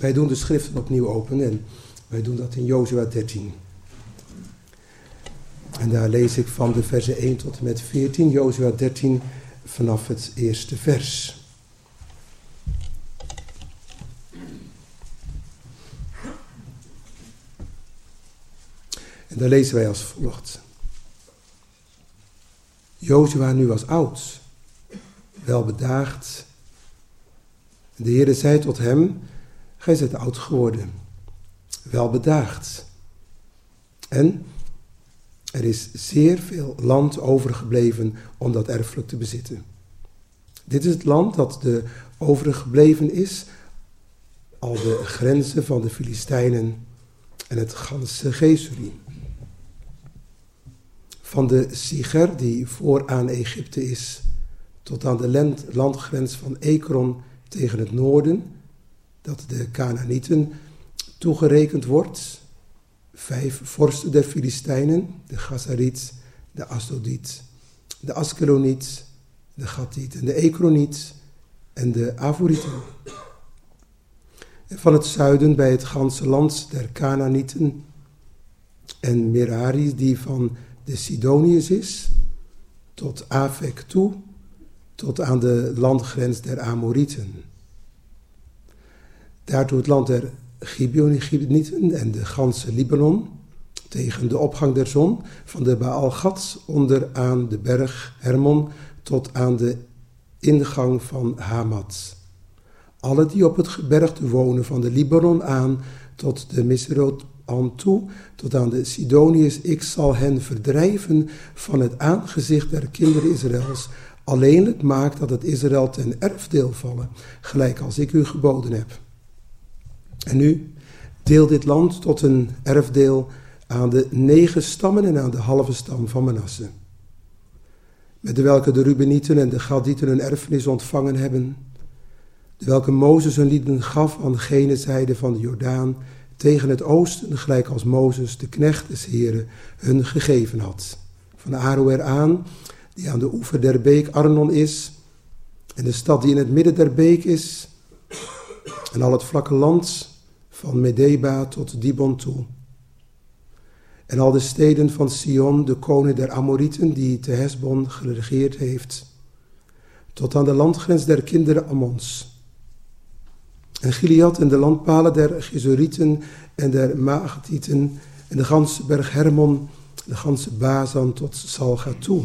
Wij doen de schriften opnieuw open en wij doen dat in Jozua 13. En daar lees ik van de versen 1 tot en met 14, Jozua 13 vanaf het eerste vers. En daar lezen wij als volgt. Jozua nu was oud, welbedaagd. De Heere zei tot hem, gij zijt oud geworden, welbedaagd. En er is zeer veel land overgebleven om dat erfelijk te bezitten. Dit is het land dat de overgebleven is, al de grenzen van de Filistijnen en het ganse Gesurim. Van de Siger, die vooraan Egypte is, tot aan de landgrens van Ekron tegen het noorden, dat de Kanaanieten toegerekend wordt. 5 vorsten der Filistijnen, de Gazariet, de Asdodiet, de Askeloniet, de Gattiet en de Ekroniet en de Avorieten. En van het zuiden bij het ganse land der Kanaanieten en Merari, die van de Sidoniërs is, tot Afek toe, tot aan de landgrens der Amorieten. Daartoe het land der Gibeonieten en de ganse Libanon, tegen de opgang der zon, van de Baal-Gad onder aan de berg Hermon tot aan de ingang van Hamat. Alle die op het gebergte wonen, van de Libanon aan tot de Misrot aan toe, tot aan de Sidoniërs, ik zal hen verdrijven van het aangezicht der kinderen Israëls. Alleenlijk maakt dat het Israël ten erfdeel vallen, gelijk als ik u geboden heb. En nu, deel dit land tot een erfdeel aan de 9 stammen en aan de halve stam van Manasse. Met de welke de Rubenieten en de Gadieten een erfenis ontvangen hebben, de welke Mozes hun lieden gaf aan gene zijde van de Jordaan, tegen het oosten, gelijk als Mozes, de knecht des Heren, hun gegeven had. Van Aroer aan, die aan de oever der beek Arnon is, en de stad die in het midden der beek is, en al het vlakke land van Medeba tot Dibon toe. En al de steden van Sion, de koning der Amorieten, die te Hesbon geregeerd heeft, tot aan de landgrens der kinderen Ammons. En Gilead en de landpalen der Gezurieten en der Maagtieten en de ganse berg Hermon, de ganse Bazan tot Salga toe.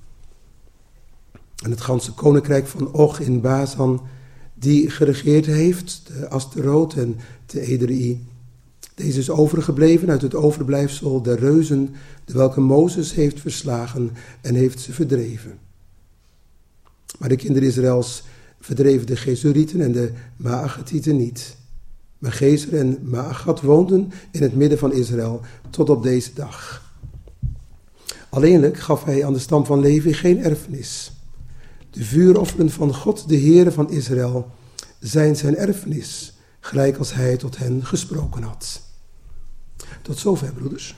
En het ganse koninkrijk van Og in Bazan, die geregeerd heeft, de Asteroot en de Edrei. Deze is overgebleven uit het overblijfsel der reuzen, de welke Mozes heeft verslagen en heeft ze verdreven. Maar de kinderen Israëls verdreven de Gezurieten en de Maagatieten niet. Maar Gezer en Maagat woonden in het midden van Israël tot op deze dag. Alleenlijk gaf hij aan de stam van Levi geen erfenis. De vuurofferen van God, de Heere van Israël, zijn zijn erfenis, gelijk als hij tot hen gesproken had. Tot zover, broeders.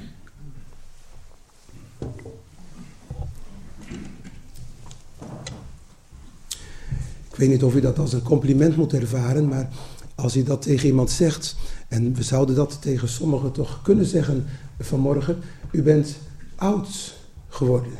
Ik weet niet of u dat als een compliment moet ervaren, maar als u dat tegen iemand zegt, en we zouden dat tegen sommigen toch kunnen zeggen vanmorgen, u bent oud geworden.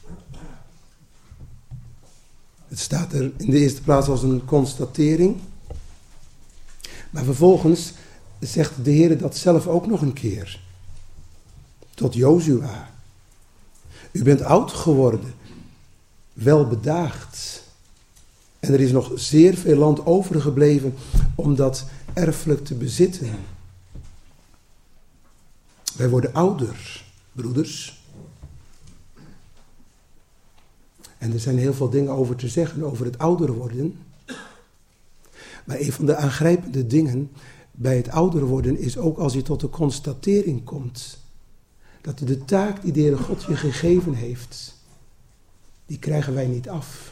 Het staat er in de eerste plaats als een constatering, maar vervolgens zegt de Heer dat zelf ook nog een keer. Tot Jozua. U bent oud geworden, welbedaagd. En er is nog zeer veel land overgebleven om dat erfelijk te bezitten. Wij worden ouder, broeders. En er zijn heel veel dingen over te zeggen, over het ouder worden. Maar een van de aangrijpende dingen bij het ouder worden is ook als je tot de constatering komt dat de taak die de Heere God je gegeven heeft, die krijgen wij niet af.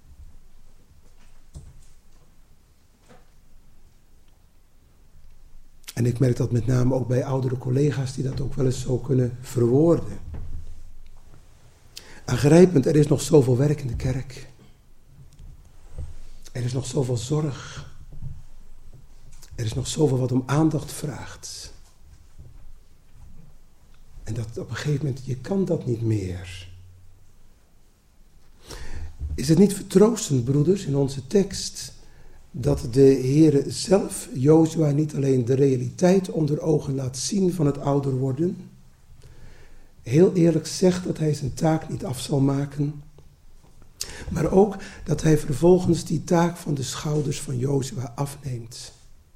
En ik merk dat met name ook bij oudere collega's die dat ook wel eens zo kunnen verwoorden. Aangrijpend, er is nog zoveel werk in de kerk. Er is nog zoveel zorg. Er is nog zoveel wat om aandacht vraagt. En dat op een gegeven moment, je kan dat niet meer. Is het niet vertroostend, broeders, in onze tekst, dat de Heere zelf Jozua niet alleen de realiteit onder ogen laat zien van het ouder worden, heel eerlijk zegt dat hij zijn taak niet af zal maken, maar ook dat hij vervolgens die taak van de schouders van Jozua afneemt.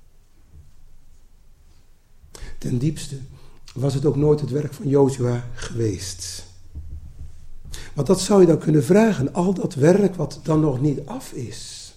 Ten diepste was het ook nooit het werk van Jozua geweest. Want dat zou je dan kunnen vragen, al dat werk wat dan nog niet af is.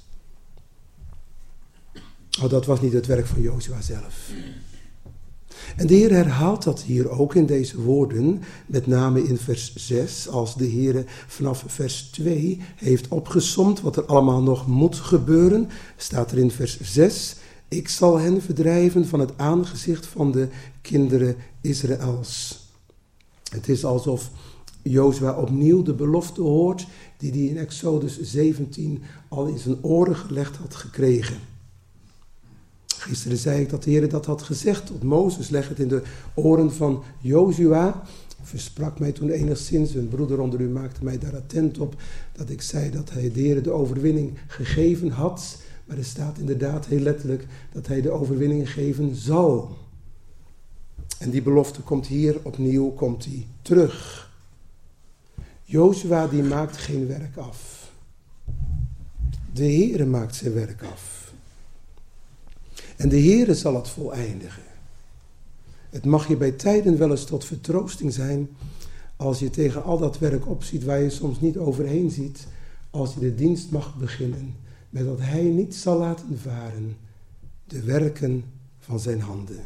Oh, dat was niet het werk van Jozua zelf. En de Heer herhaalt dat hier ook in deze woorden, met name in vers 6, als de Heer vanaf vers 2 heeft opgesomd wat er allemaal nog moet gebeuren, staat er in vers 6, ik zal hen verdrijven van het aangezicht van de kinderen Israëls. Het is alsof Jozua opnieuw de belofte hoort die hij in Exodus 17 al in zijn oren gelegd had gekregen. Gisteren zei ik dat de Heer dat had gezegd tot Mozes, leg het in de oren van Jozua. Versprak mij toen enigszins, een broeder onder u maakte mij daar attent op, dat ik zei dat hij de Heer de overwinning gegeven had. Maar er staat inderdaad heel letterlijk dat hij de overwinning geven zal. En die belofte komt hier opnieuw, komt die terug. Jozua die maakt geen werk af. De Heere maakt zijn werk af. En de Heere zal het voleindigen. Het mag je bij tijden wel eens tot vertroosting zijn als je tegen al dat werk opziet waar je soms niet overheen ziet, als je de dienst mag beginnen met dat hij niet zal laten varen de werken van zijn handen.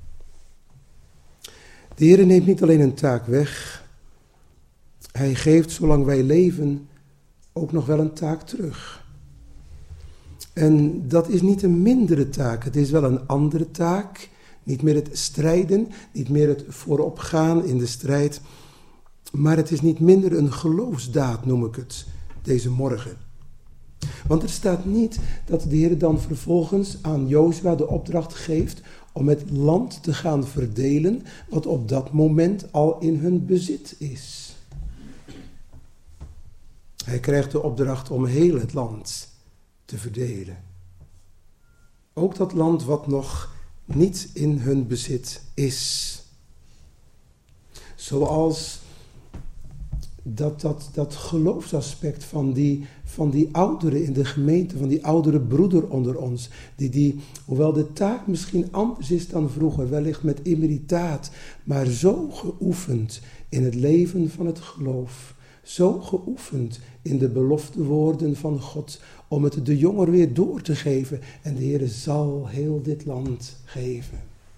De Heere neemt niet alleen een taak weg, hij geeft, zolang wij leven, ook nog wel een taak terug. En dat is niet een mindere taak, het is wel een andere taak. Niet meer het strijden, niet meer het vooropgaan in de strijd. Maar het is niet minder een geloofsdaad, noem ik het, deze morgen. Want er staat niet dat de Heer dan vervolgens aan Jozua de opdracht geeft om het land te gaan verdelen, wat op dat moment al in hun bezit is. Hij krijgt de opdracht om heel het land te verdelen. Ook dat land wat nog niet in hun bezit is. Zoals dat geloofsaspect van die ouderen in de gemeente, van die oudere broeder onder ons, die, hoewel de taak misschien anders is dan vroeger, wellicht met emeritaat, maar zo geoefend in het leven van het geloof, zo geoefend in de beloftewoorden van God, om het de jonger weer door te geven. En de Heer zal heel dit land geven.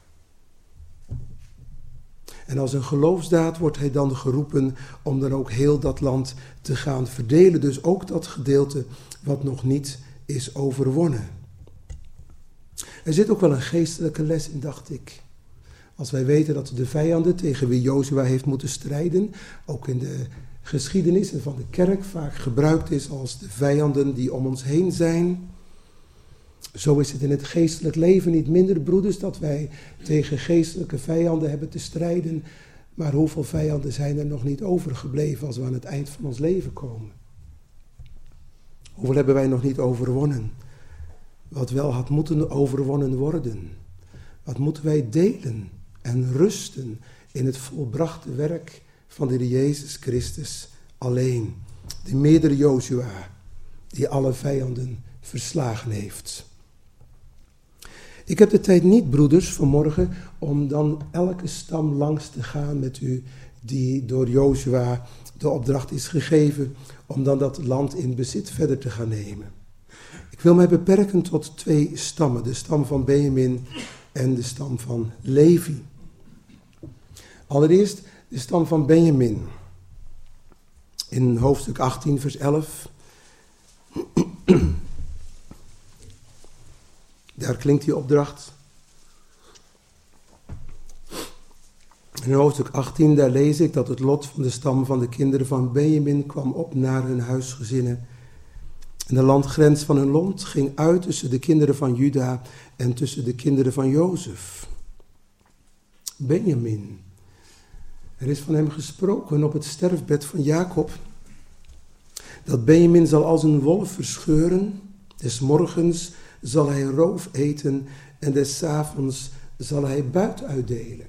En als een geloofsdaad wordt hij dan geroepen om dan ook heel dat land te gaan verdelen. Dus ook dat gedeelte wat nog niet is overwonnen. Er zit ook wel een geestelijke les in, dacht ik. Als wij weten dat de vijanden tegen wie Jozua heeft moeten strijden, ook in de geschiedenis en van de kerk vaak gebruikt is als de vijanden die om ons heen zijn. Zo is het in het geestelijk leven niet minder, broeders, dat wij tegen geestelijke vijanden hebben te strijden. Maar hoeveel vijanden zijn er nog niet overgebleven als we aan het eind van ons leven komen? Hoeveel hebben wij nog niet overwonnen? Wat wel had moeten overwonnen worden. Wat moeten wij delen en rusten in het volbrachte werk van de Heer Jezus Christus alleen. De meerdere Jozua die alle vijanden verslagen heeft. Ik heb de tijd niet, broeders, vanmorgen om dan elke stam langs te gaan met u die door Jozua de opdracht is gegeven om dan dat land in bezit verder te gaan nemen. Ik wil mij beperken tot 2 stammen, de stam van Benjamin en de stam van Levi. Allereerst de stam van Benjamin. In hoofdstuk 18 vers 11. Daar klinkt die opdracht. In hoofdstuk 18, daar lees ik dat het lot van de stam van de kinderen van Benjamin kwam op naar hun huisgezinnen. En de landgrens van hun land ging uit tussen de kinderen van Juda en tussen de kinderen van Jozef. Benjamin. Er is van hem gesproken op het sterfbed van Jacob, dat Benjamin zal als een wolf verscheuren, des morgens zal hij roof eten en des avonds zal hij buit uitdelen.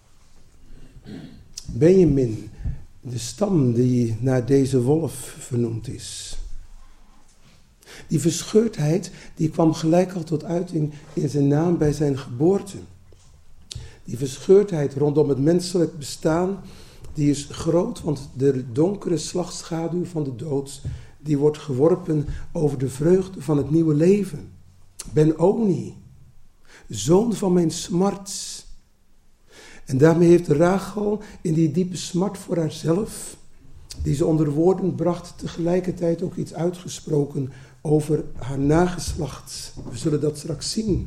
Benjamin, de stam die naar deze wolf vernoemd is. Die verscheurdheid die kwam gelijk al tot uiting in zijn naam bij zijn geboorte. Die verscheurdheid rondom het menselijk bestaan, die is groot, want de donkere slachtschaduw van de dood, die wordt geworpen over de vreugde van het nieuwe leven. Ben-Oni, zoon van mijn smart. En daarmee heeft Rachel in die diepe smart voor haarzelf, die ze onder woorden bracht, tegelijkertijd ook iets uitgesproken over haar nageslacht. We zullen dat straks zien.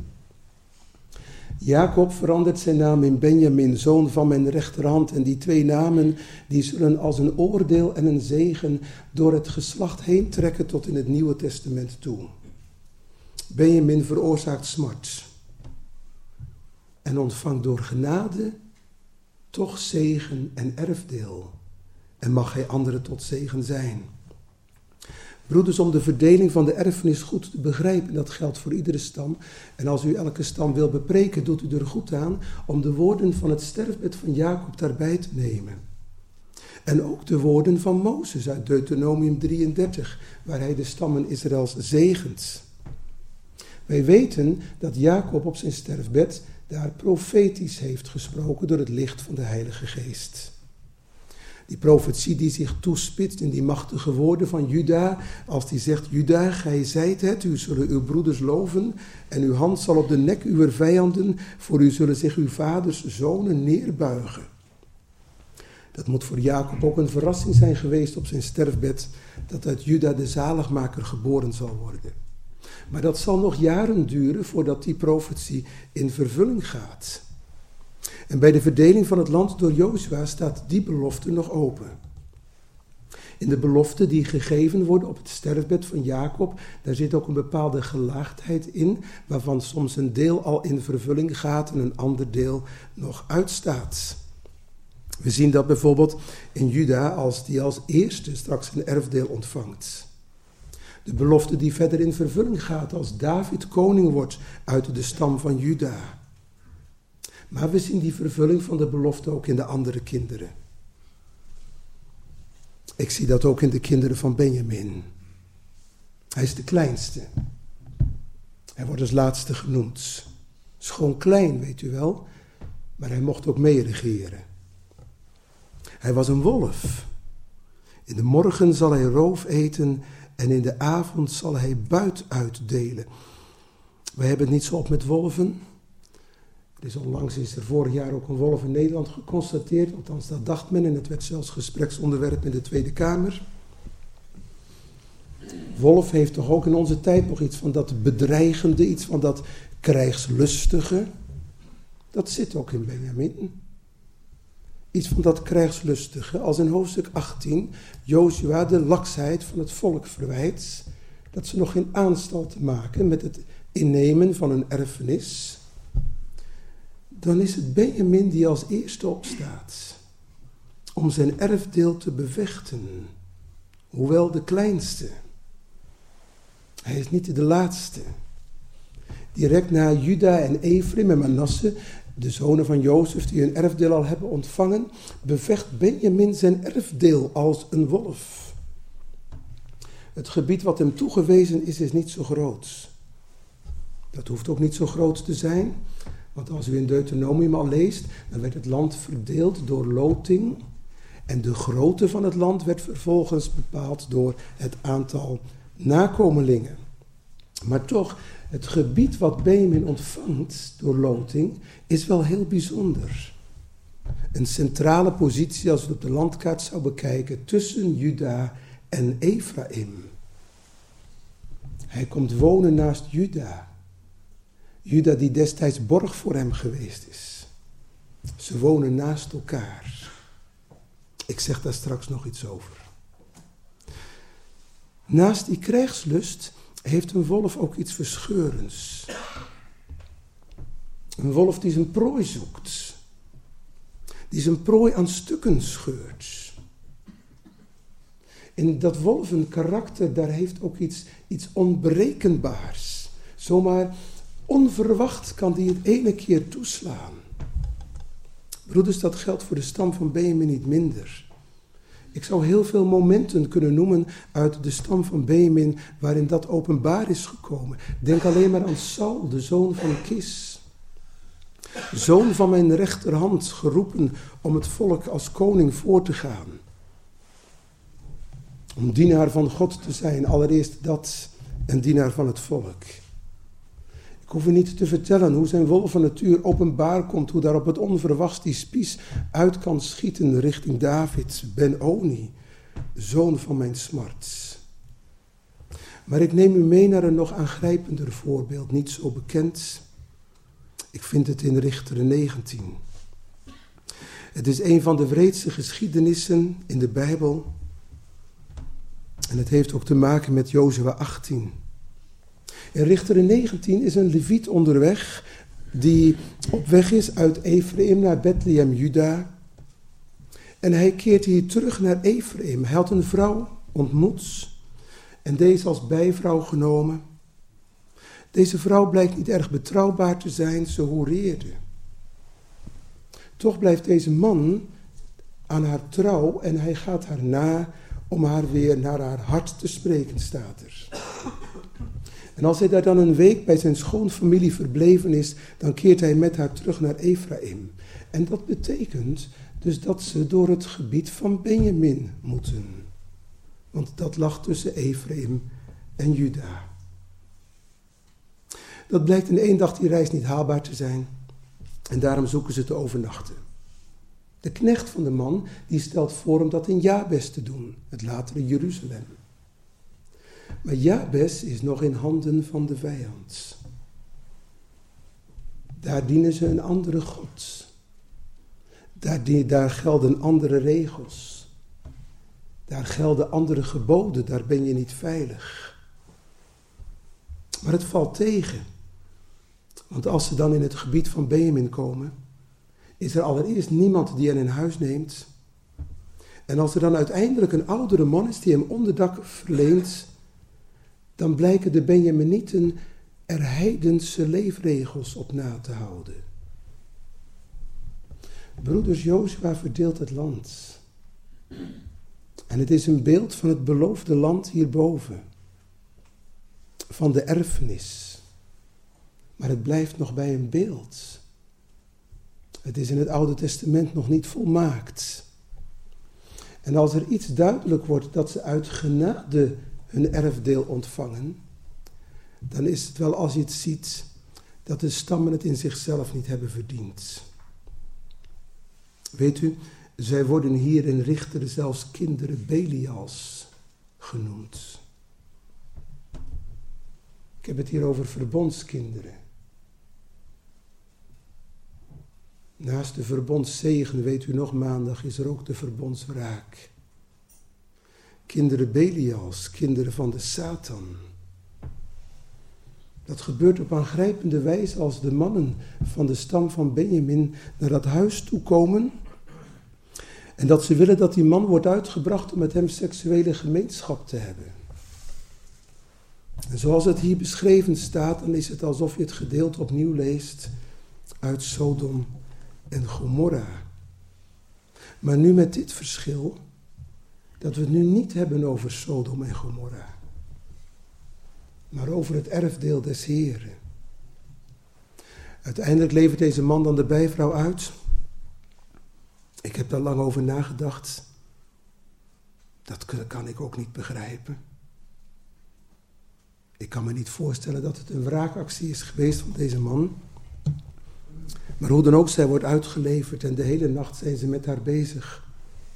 Jacob verandert zijn naam in Benjamin, zoon van mijn rechterhand. En die twee namen die zullen als een oordeel en een zegen door het geslacht heen trekken tot in het Nieuwe Testament toe. Benjamin veroorzaakt smart en ontvangt door genade toch zegen en erfdeel. En mag hij anderen tot zegen zijn. Broeders, om de verdeling van de erfenis goed te begrijpen, dat geldt voor iedere stam. En als u elke stam wil bepreken, doet u er goed aan om de woorden van het sterfbed van Jacob daarbij te nemen. En ook de woorden van Mozes uit Deuteronomium 33, waar hij de stammen Israëls zegent. Wij weten dat Jacob op zijn sterfbed daar profetisch heeft gesproken door het licht van de Heilige Geest. Die profetie die zich toespitst in die machtige woorden van Juda, als die zegt, Juda, gij zijt het, u zullen uw broeders loven en uw hand zal op de nek uwer vijanden, voor u zullen zich uw vaders zonen neerbuigen. Dat moet voor Jacob ook een verrassing zijn geweest op zijn sterfbed, dat uit Juda de zaligmaker geboren zal worden. Maar dat zal nog jaren duren voordat die profetie in vervulling gaat. En bij de verdeling van het land door Jozua staat die belofte nog open. In de beloften die gegeven worden op het sterfbed van Jacob, daar zit ook een bepaalde gelaagdheid in, waarvan soms een deel al in vervulling gaat en een ander deel nog uitstaat. We zien dat bijvoorbeeld in Juda, als die als eerste straks een erfdeel ontvangt. De belofte die verder in vervulling gaat als David koning wordt uit de stam van Juda. Maar we zien die vervulling van de belofte ook in de andere kinderen. Ik zie dat ook in de kinderen van Benjamin. Hij is de kleinste. Hij wordt als laatste genoemd. Is gewoon klein, weet u wel. Maar hij mocht ook meeregeren. Hij was een wolf. In de morgen zal hij roof eten en in de avond zal hij buit uitdelen. Wij hebben het niet zo op met wolven. Onlangs is er vorig jaar ook een wolf in Nederland geconstateerd. Althans, dat dacht men en het werd zelfs gespreksonderwerp in de Tweede Kamer. Wolf heeft toch ook in onze tijd nog iets van dat bedreigende, iets van dat krijgslustige. Dat zit ook in Benjamin. Iets van dat krijgslustige, als in hoofdstuk 18 Jozua de laksheid van het volk verwijt, dat ze nog geen aanstalten maken met het innemen van een erfenis. Dan is het Benjamin die als eerste opstaat om zijn erfdeel te bevechten, hoewel de kleinste. Hij is niet de laatste. Direct na Juda en Efraim en Manasse, de zonen van Jozef die hun erfdeel al hebben ontvangen, bevecht Benjamin zijn erfdeel als een wolf. Het gebied wat hem toegewezen is niet zo groot. Dat hoeft ook niet zo groot te zijn. Want als u in Deuteronomium al leest, dan werd het land verdeeld door loting. En de grootte van het land werd vervolgens bepaald door het aantal nakomelingen. Maar toch, het gebied wat Benjamin ontvangt door loting is wel heel bijzonder. Een centrale positie als we op de landkaart zou bekijken tussen Juda en Efraim. Hij komt wonen naast Juda. Juda die destijds borg voor hem geweest is. Ze wonen naast elkaar. Ik zeg daar straks nog iets over. Naast die krijgslust heeft een wolf ook iets verscheurends. Een wolf die zijn prooi zoekt. Die zijn prooi aan stukken scheurt. En dat wolvenkarakter, daar heeft ook iets onberekenbaars. Zomaar onverwacht kan die het ene keer toeslaan. Broeders, dat geldt voor de stam van Benjamin niet minder. Ik zou heel veel momenten kunnen noemen uit de stam van Benjamin waarin dat openbaar is gekomen. Denk alleen maar aan Saul, de zoon van Kis. Zoon van mijn rechterhand, geroepen om het volk als koning voor te gaan. Om dienaar van God te zijn, allereerst dat, en dienaar van het volk. Ik hoef u niet te vertellen hoe zijn wolvennatuur openbaar komt, hoe daar op het onverwachts die spies uit kan schieten richting David, Ben-Oni, zoon van mijn smart. Maar ik neem u mee naar een nog aangrijpender voorbeeld, niet zo bekend. Ik vind het in Richteren 19. Het is een van de wreedste geschiedenissen in de Bijbel. En het heeft ook te maken met Jozua 18. In Richteren 19 is een leviet onderweg die op weg is uit Ephraim naar Bethlehem, Juda. En hij keert hier terug naar Ephraim. Hij had een vrouw ontmoet en deze als bijvrouw genomen. Deze vrouw blijkt niet erg betrouwbaar te zijn, ze hoereerde. Toch blijft deze man aan haar trouw en hij gaat haar na om haar weer naar haar hart te spreken, staat er. En als hij daar dan een week bij zijn schoonfamilie verbleven is, dan keert hij met haar terug naar Ephraim. En dat betekent dus dat ze door het gebied van Benjamin moeten. Want dat lag tussen Ephraim en Juda. Dat blijkt in 1 dag die reis niet haalbaar te zijn. En daarom zoeken ze te overnachten. De knecht van de man die stelt voor om dat in Jabes te doen, het latere Jeruzalem. Maar Jabes is nog in handen van de vijand. Daar dienen ze een andere God. Daar gelden andere regels. Daar gelden andere geboden, daar ben je niet veilig. Maar het valt tegen. Want als ze dan in het gebied van Benjamin komen, is er allereerst niemand die hen in huis neemt. En als er dan uiteindelijk een oudere man is die hem onderdak verleent, dan blijken de Benjaminieten er heidense leefregels op na te houden. Broeders, Jozua verdeelt het land. En het is een beeld van het beloofde land hierboven. Van de erfenis. Maar het blijft nog bij een beeld. Het is in het Oude Testament nog niet volmaakt. En als er iets duidelijk wordt dat ze uit genade hun erfdeel ontvangen, dan is het wel als je het ziet dat de stammen het in zichzelf niet hebben verdiend. Weet u, zij worden hier in Richteren zelfs kinderen Belials genoemd. Ik heb het hier over verbondskinderen. Naast de verbondszegen, weet u nog, maandag is er ook de verbondswraak. Kinderen Belials, kinderen van de Satan. Dat gebeurt op aangrijpende wijze als de mannen van de stam van Benjamin naar dat huis toe komen. En dat ze willen dat die man wordt uitgebracht om met hem seksuele gemeenschap te hebben. En zoals het hier beschreven staat, dan is het alsof je het gedeelte opnieuw leest uit Sodom en Gomorra. Maar nu met dit verschil, dat we het nu niet hebben over Sodom en Gomorra, maar over het erfdeel des Heren. Uiteindelijk levert deze man dan de bijvrouw uit. Ik heb daar lang over nagedacht. Dat kan ik ook niet begrijpen. Ik kan me niet voorstellen dat het een wraakactie is geweest van deze man. Maar hoe dan ook, zij wordt uitgeleverd en de hele nacht zijn ze met haar bezig.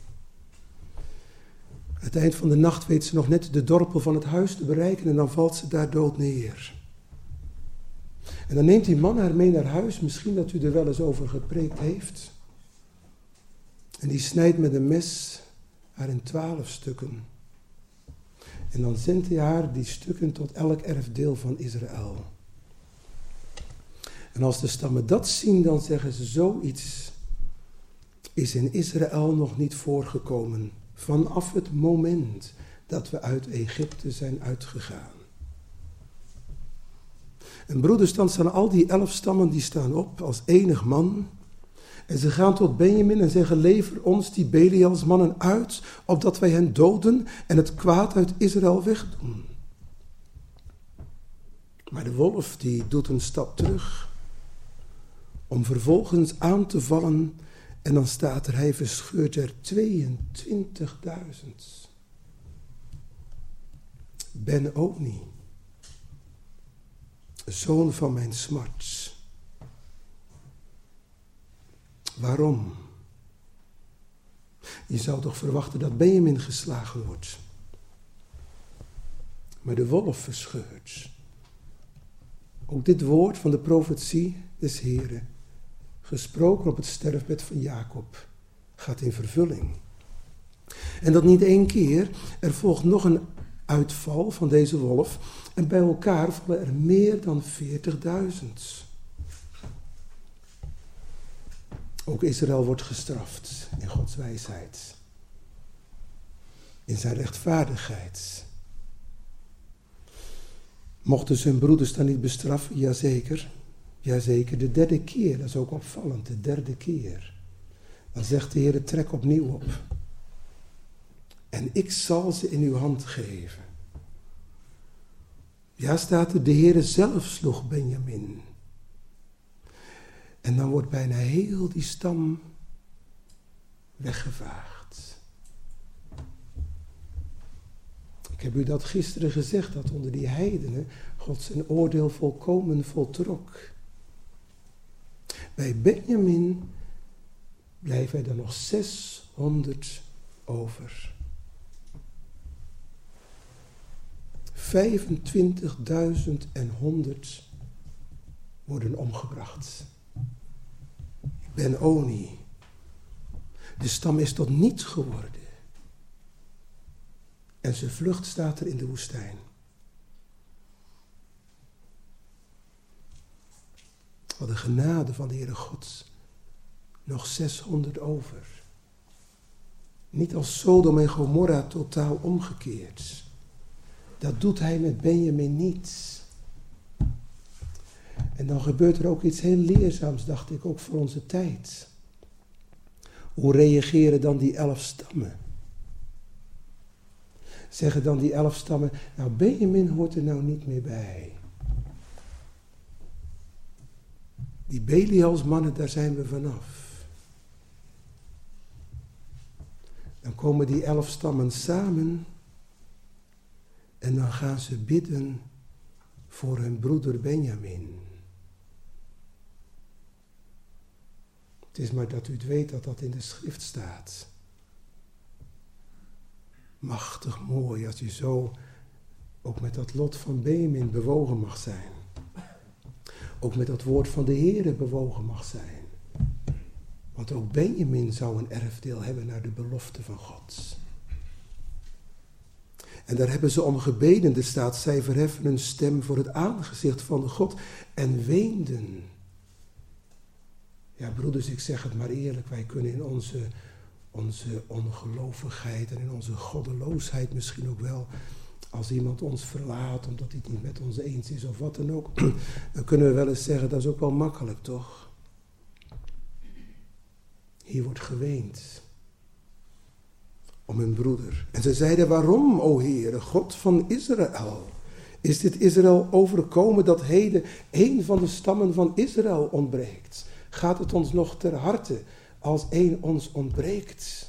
Aan het eind van de nacht weet ze nog net de dorpel van het huis te bereiken en dan valt ze daar dood neer. En dan neemt die man haar mee naar huis, misschien dat u er wel eens over gepreekt heeft. En die snijdt met een mes haar in 12 stukken. En dan zendt hij haar die stukken tot elk erfdeel van Israël. En als de stammen dat zien, dan zeggen ze: zoiets is in Israël nog niet voorgekomen. Vanaf het moment dat we uit Egypte zijn uitgegaan. En broeders, dan staan al die 11 stammen, die staan op als enig man. En ze gaan tot Benjamin en zeggen: lever ons die Belials mannen uit, opdat wij hen doden en het kwaad uit Israël wegdoen. Maar de wolf die doet een stap terug, om vervolgens aan te vallen. En dan staat er: hij verscheurt er 22.000. Ben-Oni, zoon van mijn smart. Waarom? Je zou toch verwachten dat Benjamin geslagen wordt. Maar de wolf verscheurt. Ook dit woord van de profetie des Heren, gesproken op het sterfbed van Jacob, gaat in vervulling. En dat niet 1 keer, er volgt nog een uitval van deze wolf. En bij elkaar vallen er meer dan 40.000. Ook Israël wordt gestraft in Gods wijsheid. In zijn rechtvaardigheid. Mochten zijn broeders dan niet bestraffen? Jazeker. Jazeker, de 3e keer, dat is ook opvallend, de 3e keer. Dan zegt de Heer: trek opnieuw op. En ik zal ze in uw hand geven. Ja, staat er: de Heer zelf sloeg Benjamin. En dan wordt bijna heel die stam weggevaagd. Ik heb u dat gisteren gezegd, dat onder die heidenen God zijn oordeel volkomen voltrok. Bij Benjamin blijven er nog 600 over. 25.100 worden omgebracht. Ben-Oni. De stam is tot niets geworden. En zijn vlucht staat er in de woestijn. Wat de genade van de Heere God. Nog 600 over. Niet als Sodom en Gomorra totaal omgekeerd. Dat doet hij met Benjamin niet. En dan gebeurt er ook iets heel leerzaams, dacht ik, ook voor onze tijd. Hoe reageren dan die 11 stammen? Zeggen dan die 11 stammen: nou, Benjamin hoort er nou niet meer bij. Die Belials mannen, daar zijn we vanaf. Dan komen die 11 stammen samen en dan gaan ze bidden voor hun broeder Benjamin. Het is maar dat u het weet dat dat in de schrift staat. Machtig mooi als u zo ook met dat lot van Benjamin bewogen mag zijn. Ook met dat woord van de Heere bewogen mag zijn. Want ook Benjamin zou een erfdeel hebben naar de belofte van God. En daar hebben ze om gebeden. Er staat: zij verheffen hun stem voor het aangezicht van de God en weenden. Ja, broeders, ik zeg het maar eerlijk. Wij kunnen in onze ongelovigheid en in onze goddeloosheid misschien ook wel, als iemand ons verlaat omdat hij het niet met ons eens is of wat dan ook, dan kunnen we wel eens zeggen: dat is ook wel makkelijk, toch? Hier wordt geweend om hun broeder. En ze zeiden: waarom, o Heere, God van Israël? Is dit Israël overkomen dat heden één van de stammen van Israël ontbreekt? Gaat het ons nog ter harte als één ons ontbreekt?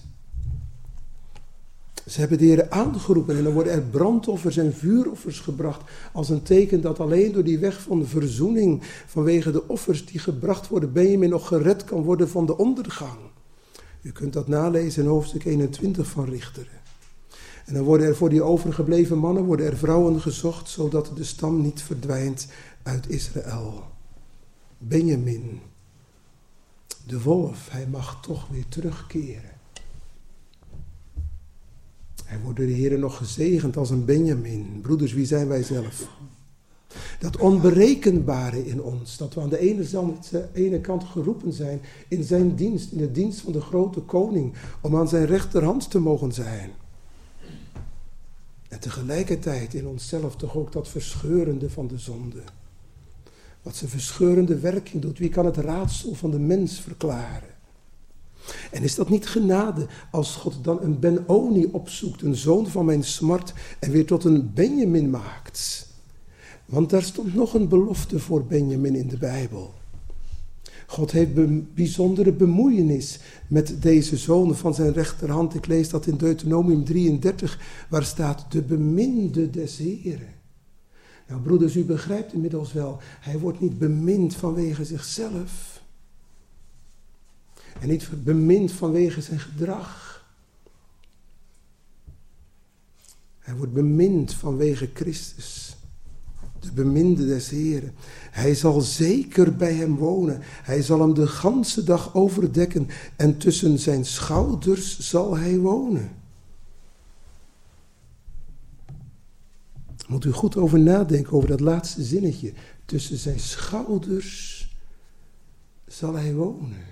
Ze hebben de Heere aangeroepen en dan worden er brandoffers en vuuroffers gebracht als een teken dat alleen door die weg van verzoening vanwege de offers die gebracht worden Benjamin nog gered kan worden van de ondergang. U kunt dat nalezen in hoofdstuk 21 van Richteren. En dan worden er voor die overgebleven mannen worden er vrouwen gezocht, zodat de stam niet verdwijnt uit Israël. Benjamin, de wolf, hij mag toch weer terugkeren. Hij wordt door de Heer nog gezegend als een Benjamin. Broeders, wie zijn wij zelf? Dat onberekenbare in ons, dat we aan de ene kant geroepen zijn in zijn dienst, in de dienst van de grote koning, om aan zijn rechterhand te mogen zijn. En tegelijkertijd in onszelf toch ook dat verscheurende van de zonde. Wat zijn verscheurende werking doet, wie kan het raadsel van de mens verklaren? En is dat niet genade als God dan een Ben-Oni opzoekt, een zoon van mijn smart, en weer tot een Benjamin maakt? Want daar stond nog een belofte voor Benjamin in de Bijbel. God heeft een bijzondere bemoeienis met deze zoon van zijn rechterhand. Ik lees dat in Deuteronomium 33, waar staat de beminde des Heren. Nou broeders, u begrijpt inmiddels wel, hij wordt niet bemind vanwege zichzelf. En niet bemind vanwege zijn gedrag. Hij wordt bemind vanwege Christus. De beminde des Heren. Hij zal zeker bij hem wonen. Hij zal hem de ganse dag overdekken. En tussen zijn schouders zal hij wonen. Moet u goed over nadenken, over dat laatste zinnetje. Tussen zijn schouders zal hij wonen.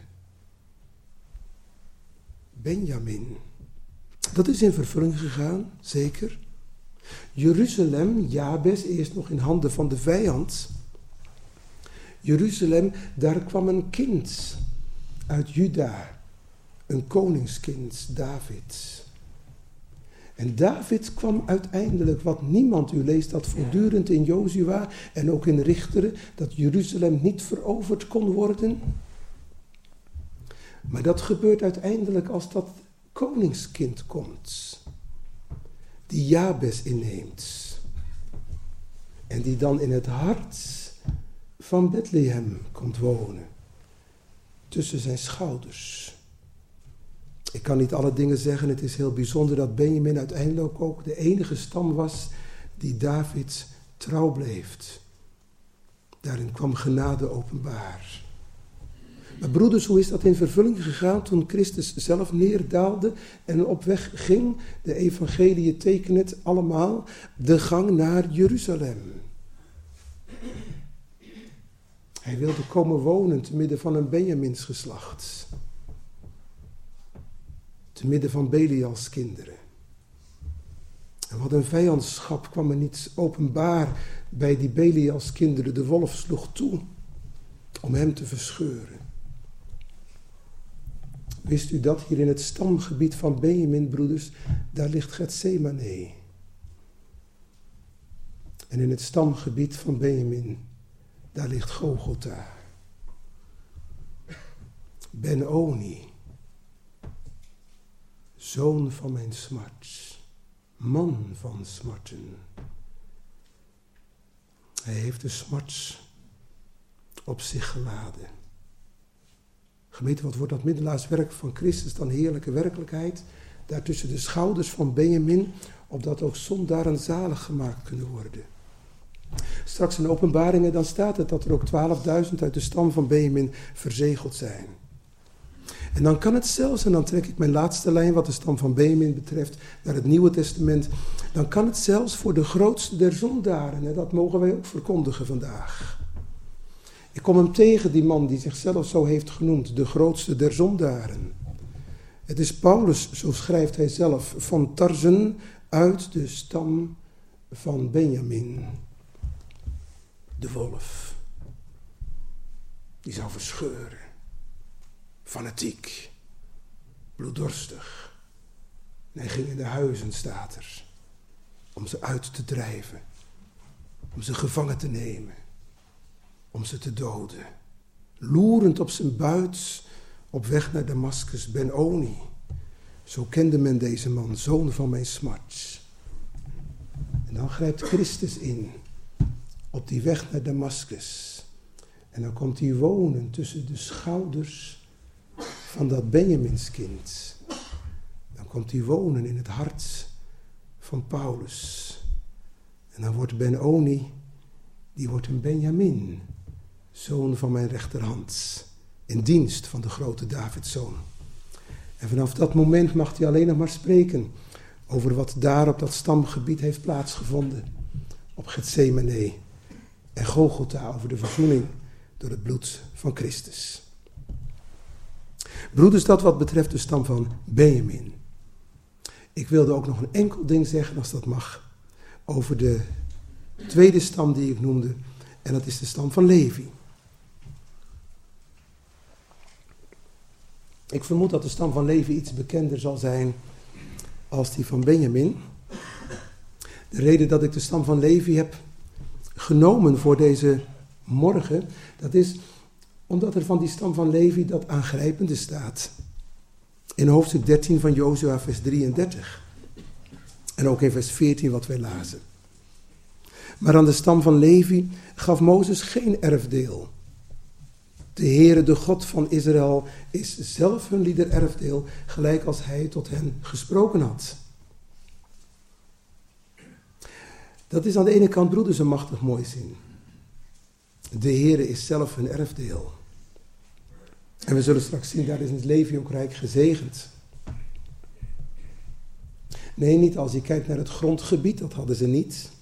Benjamin. Dat is in vervulling gegaan, zeker. Jeruzalem, Jabes, eerst nog in handen van de vijand. Jeruzalem, daar kwam een kind uit Juda. Een koningskind, David. En David kwam uiteindelijk, wat niemand, u leest dat voortdurend in Jozua en ook in Richteren, dat Jeruzalem niet veroverd kon worden. Maar dat gebeurt uiteindelijk als dat koningskind komt. Die Jabes inneemt. En die dan in het hart van Bethlehem komt wonen. Tussen zijn schouders. Ik kan niet alle dingen zeggen. Het is heel bijzonder dat Benjamin uiteindelijk ook de enige stam was die David trouw bleef. Daarin kwam genade openbaar. Maar broeders, hoe is dat in vervulling gegaan toen Christus zelf neerdaalde en op weg ging? De evangelie tekenen het allemaal, de gang naar Jeruzalem. Hij wilde komen wonen te midden van een Benjaminsgeslacht. Te midden van Belials kinderen. En wat een vijandschap kwam er niet openbaar bij die Belials kinderen. De wolf sloeg toe om hem te verscheuren. Wist u dat hier in het stamgebied van Benjamin, broeders, daar ligt Getsemane. En in het stamgebied van Benjamin, daar ligt Golgotha. Ben-Oni, zoon van mijn smart, man van smarten. Hij heeft de smart op zich geladen. Gemeente, wat wordt dat middelaarswerk van Christus dan heerlijke werkelijkheid? Daar tussen de schouders van Benjamin, opdat ook zondaren zalig gemaakt kunnen worden. Straks in Openbaringen dan staat het dat er ook 12.000 uit de stam van Benjamin verzegeld zijn. En dan kan het zelfs, en dan trek ik mijn laatste lijn wat de stam van Benjamin betreft naar het Nieuwe Testament, dan kan het zelfs voor de grootste der zondaren, en dat mogen wij ook verkondigen vandaag. Ik kom hem tegen, die man die zichzelf zo heeft genoemd, de grootste der zondaren. Het is Paulus, zo schrijft hij zelf, van Tarsen uit de stam van Benjamin. De wolf. Die zou verscheuren. Fanatiek. Bloeddorstig. En hij ging in de huizen, staat er. Om ze uit te drijven. Om ze gevangen te nemen. Om ze te doden. Loerend op zijn buit, op weg naar Damascus, Ben-Oni. Zo kende men deze man, zoon van mijn smart. En dan grijpt Christus in, op die weg naar Damascus. En dan komt hij wonen tussen de schouders van dat Benjaminskind. Dan komt hij wonen in het hart van Paulus. En dan wordt Ben-Oni, die wordt een Benjamin, zoon van mijn rechterhand, in dienst van de grote Davidszoon. En vanaf dat moment mag hij alleen nog maar spreken over wat daar op dat stamgebied heeft plaatsgevonden. Op Getsemane en Golgotha, over de verzoening door het bloed van Christus. Broeders, dat wat betreft de stam van Benjamin. Ik wilde ook nog een enkel ding zeggen, als dat mag, over de tweede stam die ik noemde. En dat is de stam van Levi. Ik vermoed dat de stam van Levi iets bekender zal zijn als die van Benjamin. De reden dat ik de stam van Levi heb genomen voor deze morgen, dat is omdat er van die stam van Levi dat aangrijpende staat. In hoofdstuk 13 van Jozua, vers 33. En ook in vers 14 wat wij lazen. Maar aan de stam van Levi gaf Mozes geen erfdeel. De Heere, de God van Israël, is zelf hun lieder erfdeel, gelijk als hij tot hen gesproken had. Dat is aan de ene kant, broeders, een machtig mooi zin. De Heere is zelf hun erfdeel. En we zullen straks zien, daar is het Levi ook rijk gezegend. Nee, niet als je kijkt naar het grondgebied, dat hadden ze niet.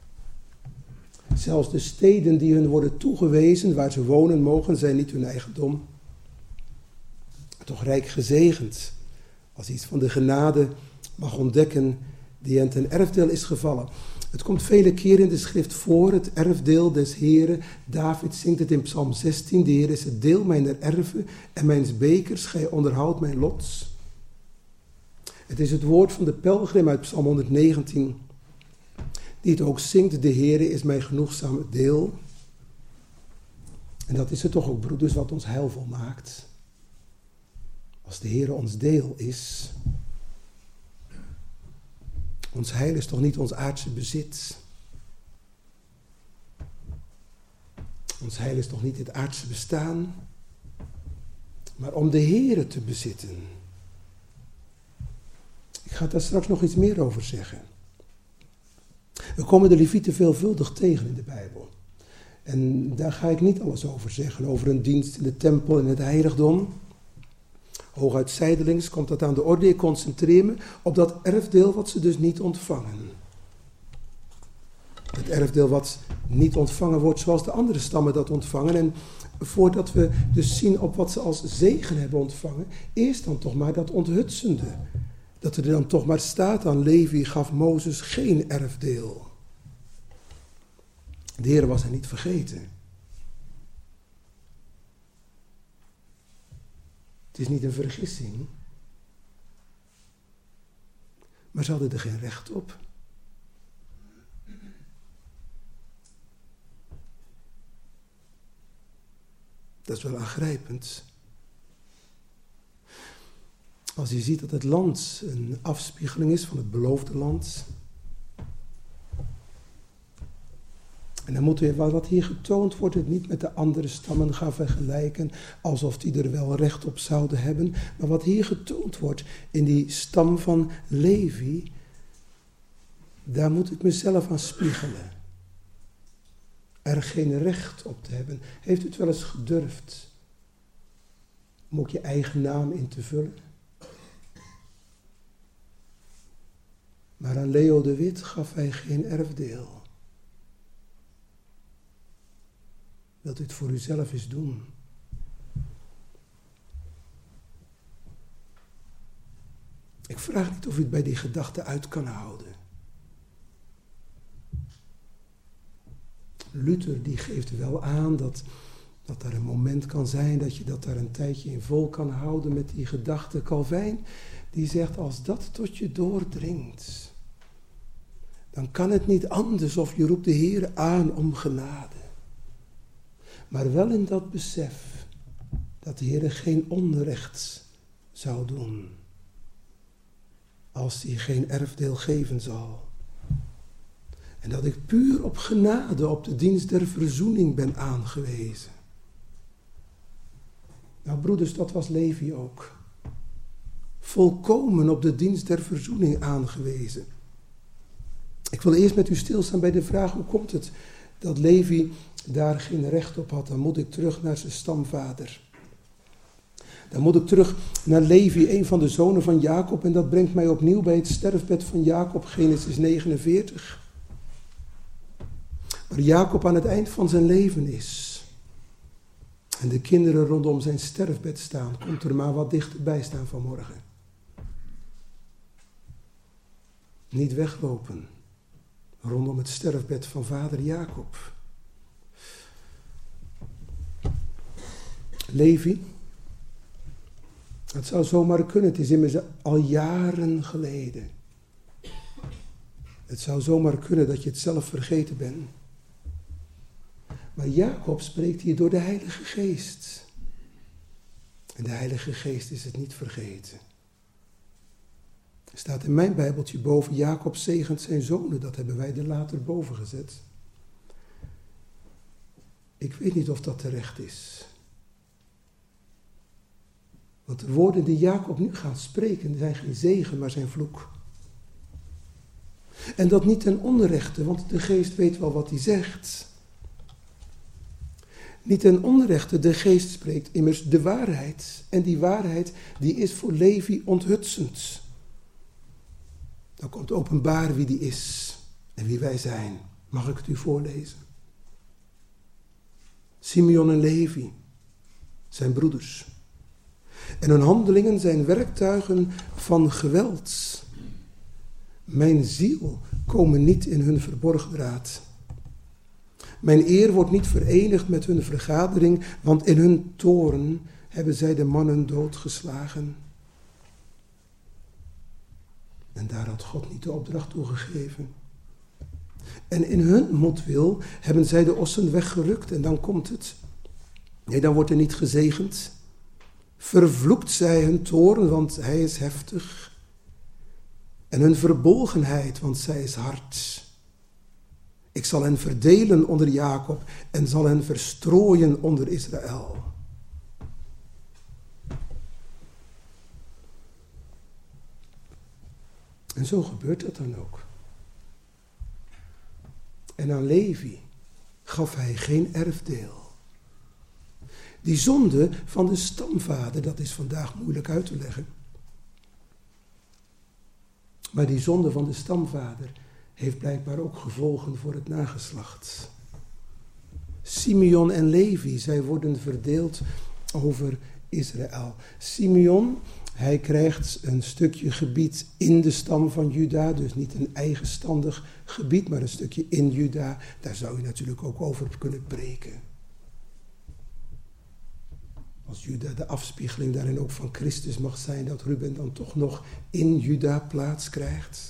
Zelfs de steden die hun worden toegewezen, waar ze wonen mogen, zijn niet hun eigendom. Toch rijk gezegend, als iets van de genade mag ontdekken die hen ten erfdeel is gevallen. Het komt vele keren in de schrift voor, het erfdeel des Heren. David zingt het in Psalm 16. De Heer is het deel mijner erven en mijns bekers, gij onderhoudt mijn lots. Het is het woord van de pelgrim uit Psalm 119, die het ook zingt, de Heere is mijn genoegzame deel. En dat is het toch ook, broeders, wat ons heilvol maakt. Als de Heere ons deel is. Ons heil is toch niet ons aardse bezit. Ons heil is toch niet dit aardse bestaan. Maar om de Heere te bezitten. Ik ga daar straks nog iets meer over zeggen. We komen de Levieten veelvuldig tegen in de Bijbel. En daar ga ik niet alles over zeggen. Over een dienst in de tempel en het heiligdom. Hooguit zijdelings komt dat aan de orde. Ik concentreer me op dat erfdeel wat ze dus niet ontvangen. Het erfdeel wat niet ontvangen wordt zoals de andere stammen dat ontvangen. En voordat we dus zien op wat ze als zegen hebben ontvangen, eerst dan toch maar dat onthutsende. Dat er dan toch maar staat, aan Levi gaf Mozes geen erfdeel. De Heer was hen niet vergeten. Het is niet een vergissing. Maar ze hadden er geen recht op. Dat is wel aangrijpend. Als je ziet dat het land een afspiegeling is van het beloofde land. En dan moeten we wat hier getoond wordt, het niet met de andere stammen gaan vergelijken, alsof die er wel recht op zouden hebben. Maar wat hier getoond wordt in die stam van Levi, daar moet ik mezelf aan spiegelen. Er geen recht op te hebben. Heeft u het wel eens gedurfd om ook je eigen naam in te vullen? Maar aan Leo de Wit gaf hij geen erfdeel. Wilt u het voor uzelf eens doen? Ik vraag niet of u het bij die gedachte uit kan houden. Luther die geeft wel aan dat er een moment kan zijn dat je dat daar een tijdje in vol kan houden met die gedachte. Calvijn die zegt, als dat tot je doordringt, dan kan het niet anders of je roept de Heer aan om genade. Maar wel in dat besef dat de Heer geen onrecht zou doen als hij geen erfdeel geven zal. En dat ik puur op genade op de dienst der verzoening ben aangewezen. Nou broeders, dat was Levi ook. Volkomen op de dienst der verzoening aangewezen. Ik wil eerst met u stilstaan bij de vraag, hoe komt het dat Levi daar geen recht op had? Dan moet ik terug naar zijn stamvader. Dan moet ik terug naar Levi, een van de zonen van Jacob. En dat brengt mij opnieuw bij het sterfbed van Jacob, Genesis 49. Waar Jacob aan het eind van zijn leven is. En de kinderen rondom zijn sterfbed staan. Komt er maar wat dichterbij staan vanmorgen. Niet weglopen. Rondom het sterfbed van vader Jacob. Levi. Het zou zomaar kunnen. Het is immers al jaren geleden. Het zou zomaar kunnen dat je het zelf vergeten bent. Maar Jacob spreekt hier door de Heilige Geest. En de Heilige Geest is het niet vergeten. Er staat in mijn Bijbeltje boven, Jacob zegent zijn zonen. Dat hebben wij er later boven gezet. Ik weet niet of dat terecht is. Want de woorden die Jacob nu gaat spreken, zijn geen zegen, maar zijn vloek. En dat niet ten onrechte, want de Geest weet wel wat hij zegt. Niet ten onrechte, de Geest spreekt immers de waarheid. En die waarheid, die is voor Levi onthutsend. Dan komt openbaar wie die is en wie wij zijn. Mag ik het u voorlezen? Simeon en Levi zijn broeders. En hun handelingen zijn werktuigen van geweld. Mijn ziel komen niet in hun verborgen raad. Mijn eer wordt niet verenigd met hun vergadering, want in hun toorn hebben zij de mannen doodgeslagen. En daar had God niet de opdracht toe gegeven. En in hun moedwil hebben zij de ossen weggerukt en dan komt het. Nee, dan wordt er niet gezegend. Vervloekt zij hun toorn, want hij is heftig. En hun verbolgenheid, want zij is hard. Ik zal hen verdelen onder Jacob en zal hen verstrooien onder Israël. En zo gebeurt dat dan ook. En aan Levi gaf hij geen erfdeel. Die zonde van de stamvader, dat is vandaag moeilijk uit te leggen. Maar die zonde van de stamvader heeft blijkbaar ook gevolgen voor het nageslacht. Simeon en Levi, zij worden verdeeld over Israël. Simeon, hij krijgt een stukje gebied in de stam van Juda, dus niet een eigenstandig gebied, maar een stukje in Juda. Daar zou je natuurlijk ook over kunnen preken. Als Juda de afspiegeling daarin ook van Christus mag zijn, dat Ruben dan toch nog in Juda plaats krijgt.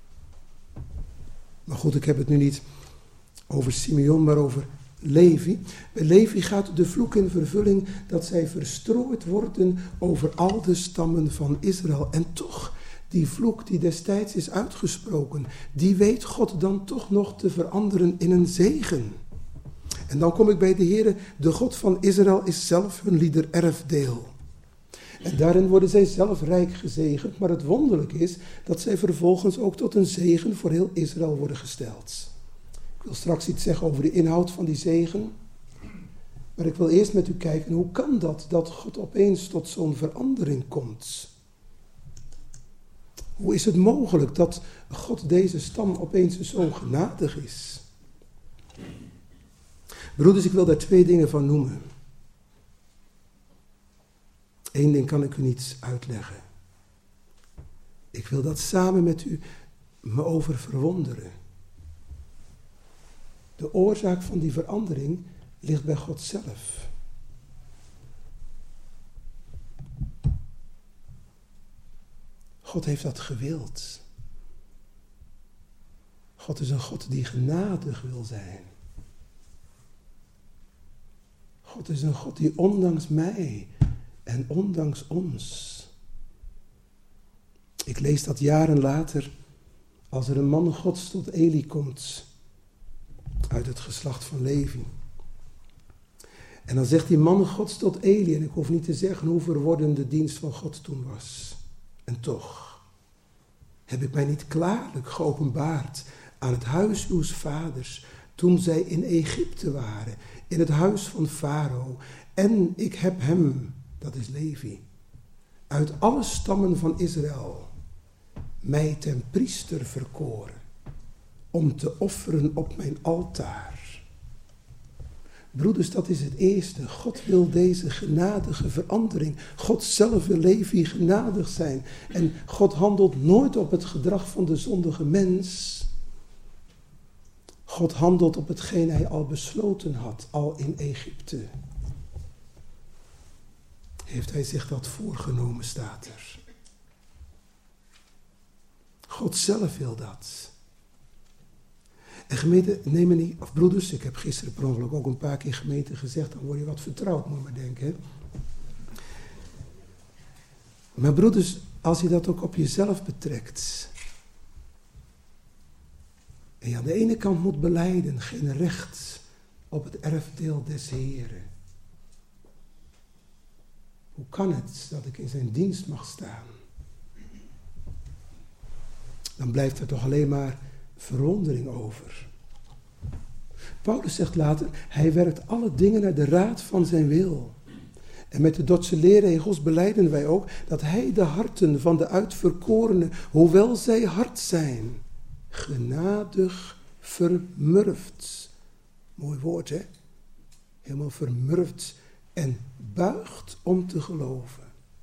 Maar goed, ik heb het nu niet over Simeon, maar over Levi. Bij Levi gaat de vloek in vervulling dat zij verstrooid worden over al de stammen van Israël. En toch, die vloek die destijds is uitgesproken, die weet God dan toch nog te veranderen in een zegen. En dan kom ik bij de Heere, de God van Israël is zelf hun lieder erfdeel. En daarin worden zij zelf rijk gezegend, maar het wonderlijke is dat zij vervolgens ook tot een zegen voor heel Israël worden gesteld. Ik wil straks iets zeggen over de inhoud van die zegen, maar ik wil eerst met u kijken, hoe kan dat God opeens tot zo'n verandering komt? Hoe is het mogelijk dat God deze stam opeens zo genadig is? Broeders, ik wil daar 2 dingen van noemen. 1 ding kan ik u niet uitleggen. Ik wil dat samen met u me over verwonderen. De oorzaak van die verandering ligt bij God zelf. God heeft dat gewild. God is een God die genadig wil zijn. God is een God die ondanks mij en ondanks ons. Ik lees dat jaren later, als er een man Gods tot Eli komt, uit het geslacht van Levi. En dan zegt die man Gods tot Eli, en ik hoef niet te zeggen hoe verworden de dienst van God toen was. En toch heb ik mij niet klaarlijk geopenbaard aan het huis uws vaders, toen zij in Egypte waren, in het huis van Farao. En ik heb hem, dat is Levi, uit alle stammen van Israël, mij ten priester verkoren, om te offeren op mijn altaar. Broeders, dat is het eerste. God wil deze genadige verandering. God zelf wil Levi genadig zijn. En God handelt nooit op het gedrag van de zondige mens. God handelt op hetgeen hij al besloten had, al in Egypte. Heeft hij zich dat voorgenomen, staat er. God zelf wil dat. En gemeente, neem me niet, of broeders, ik heb gisteren per ongeluk ook een paar keer gemeente gezegd, dan word je wat vertrouwd, moet je maar denken. Hè? Maar broeders, als je dat ook op jezelf betrekt, en je aan de ene kant moet belijden, geen recht op het erfdeel des Heren. Hoe kan het dat ik in zijn dienst mag staan? Dan blijft er toch alleen maar verwondering over. Paulus zegt later, hij werkt alle dingen naar de raad van zijn wil. En met de Dordtse leerregels belijden wij ook dat hij de harten van de uitverkorenen, hoewel zij hard zijn, genadig vermurft. Mooi woord, hè? Helemaal vermurft en buigt om te geloven.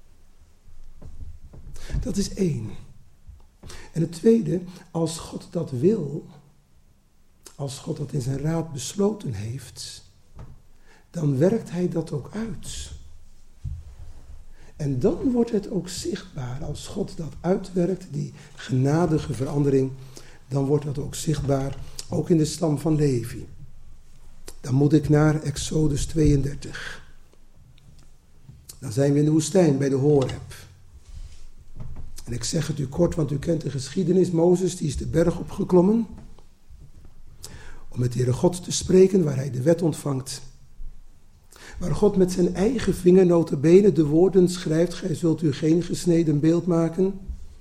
Dat is één. En het tweede, als God dat wil, als God dat in zijn raad besloten heeft, dan werkt hij dat ook uit. En dan wordt het ook zichtbaar, als God dat uitwerkt, die genadige verandering, dan wordt dat ook zichtbaar, ook in de stam van Levi. Dan moet ik naar Exodus 32. Dan zijn we in de woestijn bij de Horeb. En ik zeg het u kort, want u kent de geschiedenis. Mozes, die is de berg opgeklommen om met de Heere God te spreken, waar hij de wet ontvangt. Waar God met zijn eigen vinger nota bene de woorden schrijft, gij zult u geen gesneden beeld maken.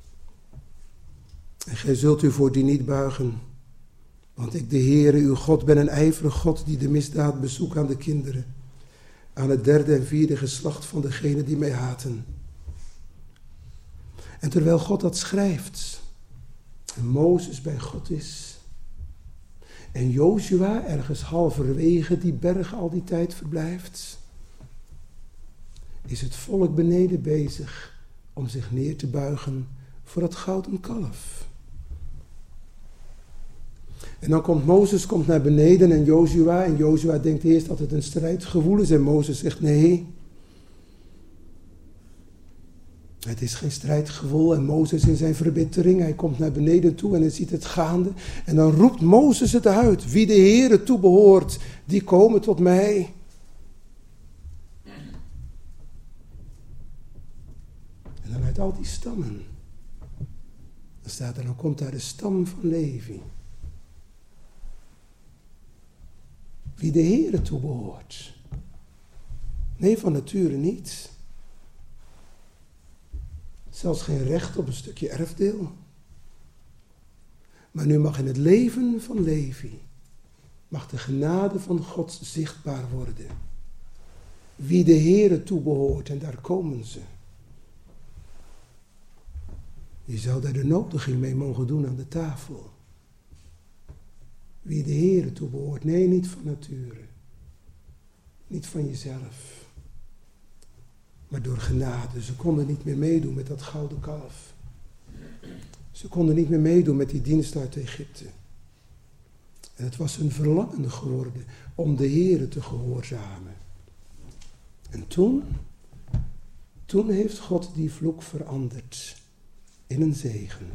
En gij zult u voor die niet buigen. Want ik, de Heere, uw God, ben een ijverig God die de misdaad bezoekt aan de kinderen. Aan het derde en vierde geslacht van degenen die mij haten. En terwijl God dat schrijft, en Mozes bij God is, en Jozua ergens halverwege die berg al die tijd verblijft, is het volk beneden bezig om zich neer te buigen voor dat gouden kalf. En dan komt Mozes naar beneden en Jozua denkt eerst dat het een strijdgewoel is en Mozes zegt nee. Het is geen strijdgevoel en Mozes in zijn verbittering, hij komt naar beneden toe en hij ziet het gaande. En dan roept Mozes het uit, wie de Heere toebehoort, die komen tot mij. En dan uit al die stammen, dan staat er, dan komt daar de stam van Levi. Wie de Heere toebehoort. Nee, van nature niet. Zelfs geen recht op een stukje erfdeel. Maar nu mag in het leven van Levi, mag de genade van God zichtbaar worden. Wie de Heere toebehoort, en daar komen ze. Je zou daar de nodiging mee mogen doen aan de tafel. Wie de Heere toebehoort, nee, niet van nature. Niet van jezelf. Maar door genade. Ze konden niet meer meedoen met dat gouden kalf. Ze konden niet meer meedoen met die dienst uit Egypte. En het was hun verlangen geworden om de Heere te gehoorzamen. En toen heeft God die vloek veranderd in een zegen.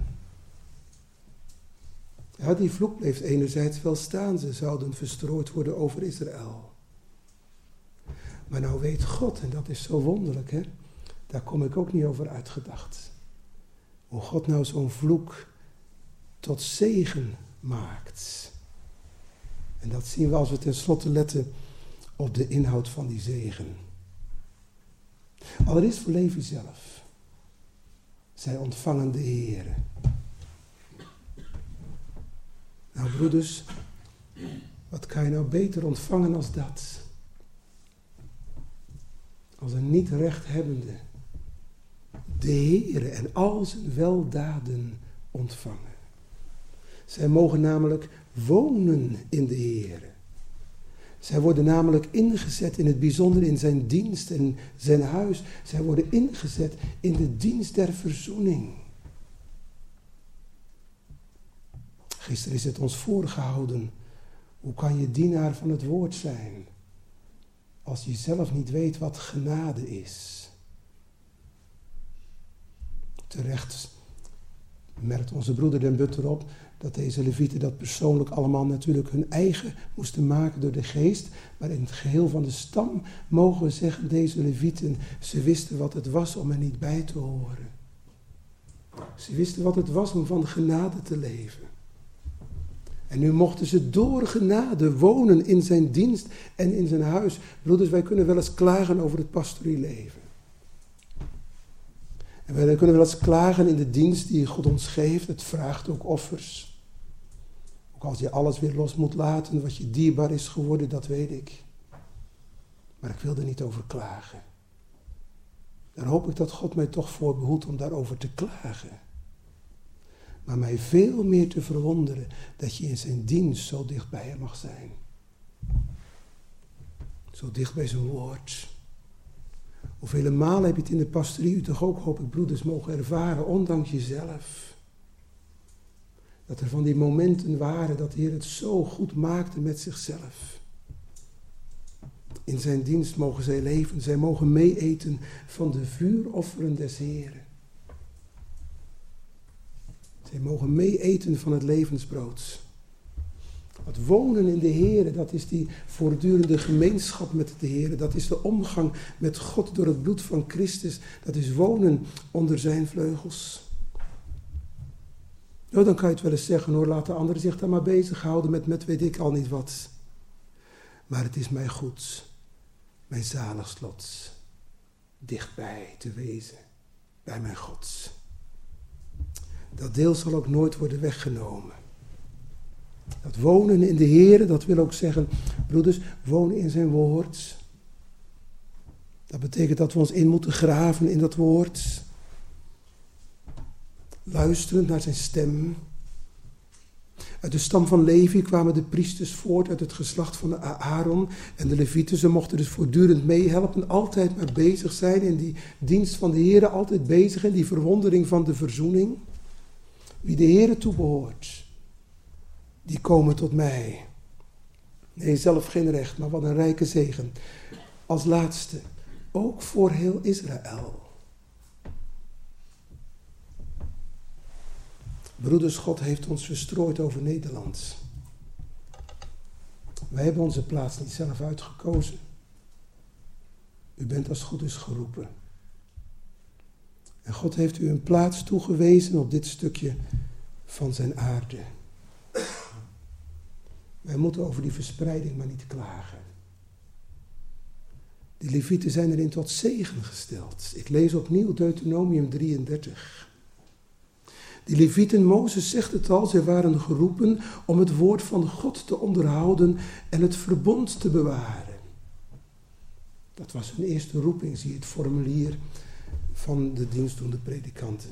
Ja, die vloek bleef enerzijds wel staan. Ze zouden verstrooid worden over Israël. Maar nou weet God, en dat is zo wonderlijk, hè? Daar kom ik ook niet over uitgedacht. Hoe God nou zo'n vloek tot zegen maakt. En dat zien we als we tenslotte letten op de inhoud van die zegen. Allereerst voor Levi zelf. Zij ontvangen de Heere. Nou broeders, wat kan je nou beter ontvangen als dat? als een niet rechthebbende de Heere en al zijn weldaden ontvangen. Zij mogen namelijk wonen in de Heere. Zij worden namelijk ingezet in het bijzonder in zijn dienst en zijn huis. Zij worden ingezet in de dienst der verzoening. Gisteren is het ons voorgehouden. Hoe kan je dienaar van het woord zijn als je zelf niet weet wat genade is? Terecht merkt onze broeder Den Butter op dat deze levieten dat persoonlijk allemaal natuurlijk hun eigen moesten maken door de geest. Maar in het geheel van de stam mogen we zeggen, deze levieten, ze wisten wat het was om er niet bij te horen. Ze wisten wat het was om van genade te leven. En nu mochten ze door genade wonen in zijn dienst en in zijn huis. Broeders, wij kunnen wel eens klagen over het pastorie leven. En wij kunnen wel eens klagen in de dienst die God ons geeft. Het vraagt ook offers. Ook als je alles weer los moet laten wat je dierbaar is geworden, dat weet ik. Maar ik wil er niet over klagen. Dan hoop ik dat God mij toch voor behoedt om daarover te klagen. Maar mij veel meer te verwonderen dat je in zijn dienst zo dicht bij hem mag zijn. Zo dicht bij zijn woord. Hoeveel malen heb je het in de pastorie u toch ook, hoop ik, broeders, mogen ervaren, ondanks jezelf. Dat er van die momenten waren dat de Heer het zo goed maakte met zichzelf. In zijn dienst mogen zij leven, zij mogen meeeten van de vuurofferen des Heeren. Zij mogen meeeten van het levensbrood. Het wonen in de Heere, dat is die voortdurende gemeenschap met de Heere. Dat is de omgang met God door het bloed van Christus. Dat is wonen onder zijn vleugels. Nou, dan kan je het wel eens zeggen hoor, laat de anderen zich dan maar bezighouden met weet ik al niet wat. Maar het is mij goed, mijn zaligst lot, dichtbij te wezen, bij mijn God. Dat deel zal ook nooit worden weggenomen. Dat wonen in de Heere, dat wil ook zeggen, broeders, wonen in zijn woord. Dat betekent dat we ons in moeten graven in dat woord. Luisterend naar zijn stem. Uit de stam van Levi kwamen de priesters voort uit het geslacht van Aaron. En de levieten, ze mochten dus voortdurend meehelpen. Altijd maar bezig zijn in die dienst van de Heere. Altijd bezig in die verwondering van de verzoening. Wie de Heere toebehoort, die komen tot mij. Nee, zelf geen recht, maar wat een rijke zegen. Als laatste, ook voor heel Israël. Broeders, God heeft ons verstrooid over Nederland. Wij hebben onze plaats niet zelf uitgekozen. U bent als goed is geroepen. En God heeft u een plaats toegewezen op dit stukje van zijn aarde. Wij moeten over die verspreiding maar niet klagen. Die levieten zijn erin tot zegen gesteld. Ik lees opnieuw Deuteronomium 33. Die levieten, Mozes zegt het al, zij waren geroepen om het woord van God te onderhouden en het verbond te bewaren. Dat was hun eerste roeping, zie je het formulier van de dienstdoende predikanten.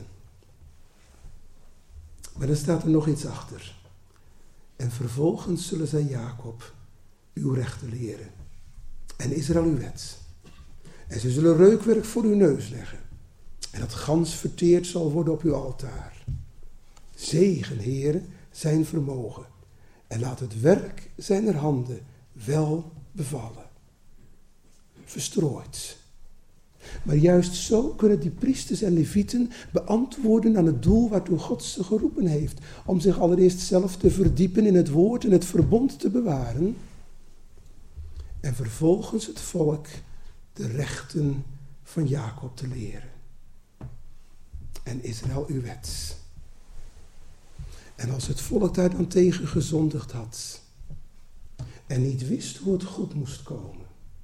Maar dan staat er nog iets achter. En vervolgens zullen zij Jacob uw rechten leren. En Israël uw wet. En ze zullen reukwerk voor uw neus leggen. En dat gans verteerd zal worden op uw altaar. Zegen, Heere, zijn vermogen. En laat het werk zijner handen wel bevallen. Verstrooid. Maar juist zo kunnen die priesters en levieten beantwoorden aan het doel waartoe God ze geroepen heeft. Om zich allereerst zelf te verdiepen in het woord en het verbond te bewaren. En vervolgens het volk de rechten van Jacob te leren. En Israël uw wet. En als het volk daar dan tegen gezondigd had en niet wist hoe het goed moest komen,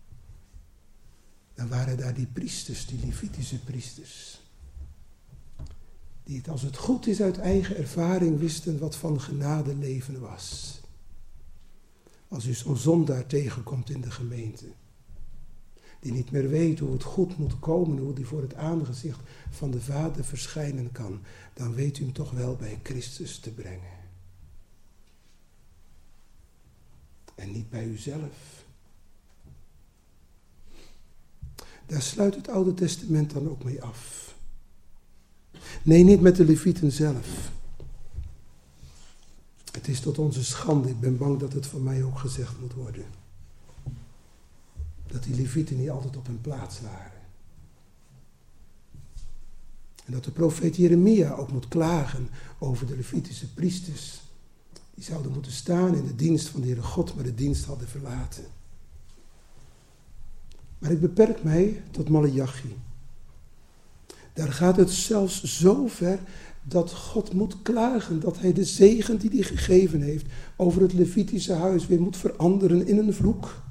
dan waren daar die priesters, die Levitische priesters, die het als het goed is uit eigen ervaring wisten wat van genade leven was. Als u zo'n zondaar tegenkomt in de gemeente, die niet meer weet hoe het goed moet komen, hoe die voor het aangezicht van de Vader verschijnen kan, dan weet u hem toch wel bij Christus te brengen. En niet bij uzelf. Daar sluit het Oude Testament dan ook mee af. Nee, niet met de Levieten zelf. Het is tot onze schande, ik ben bang dat het van mij ook gezegd moet worden. Dat die Levieten niet altijd op hun plaats waren. En dat de profeet Jeremia ook moet klagen over de Levitische priesters. Die zouden moeten staan in de dienst van de Heere God, maar de dienst hadden verlaten. Maar ik beperk mij tot Maleachi. Daar gaat het zelfs zo ver dat God moet klagen dat hij de zegen die hij gegeven heeft over het Levitische huis weer moet veranderen in een vloek.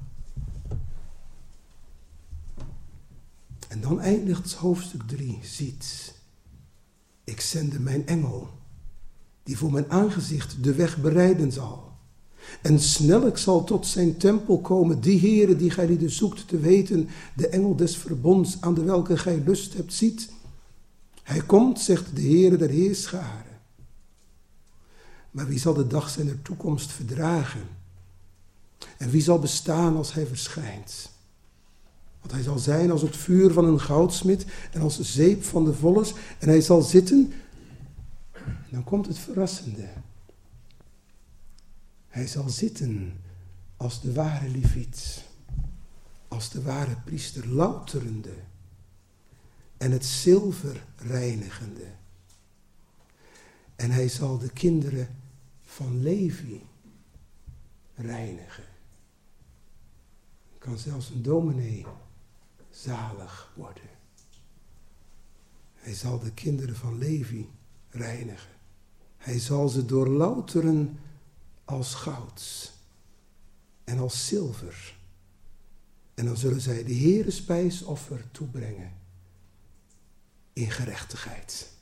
En dan eindigt hoofdstuk 3. Ziet, ik zende mijn engel, die voor mijn aangezicht de weg bereiden zal. En snellijk zal tot zijn tempel komen die Heere die gij lieden zoekt te weten, de engel des verbonds aan de welke gij lust hebt, ziet. Hij komt, zegt de Heere der Heerscharen. Maar wie zal de dag zijner toekomst verdragen? En wie zal bestaan als hij verschijnt? Want hij zal zijn als het vuur van een goudsmid en als zeep van de vollers. En hij zal zitten, en dan komt het verrassende. Hij zal zitten als de ware Leviet, als de ware priester, louterende en het zilver reinigende. En hij zal de kinderen van Levi reinigen. Kan zelfs een dominee zalig worden. Hij zal de kinderen van Levi reinigen. Hij zal ze doorlouteren als goud en als zilver. En dan zullen zij de Heere spijsoffer toebrengen in gerechtigheid.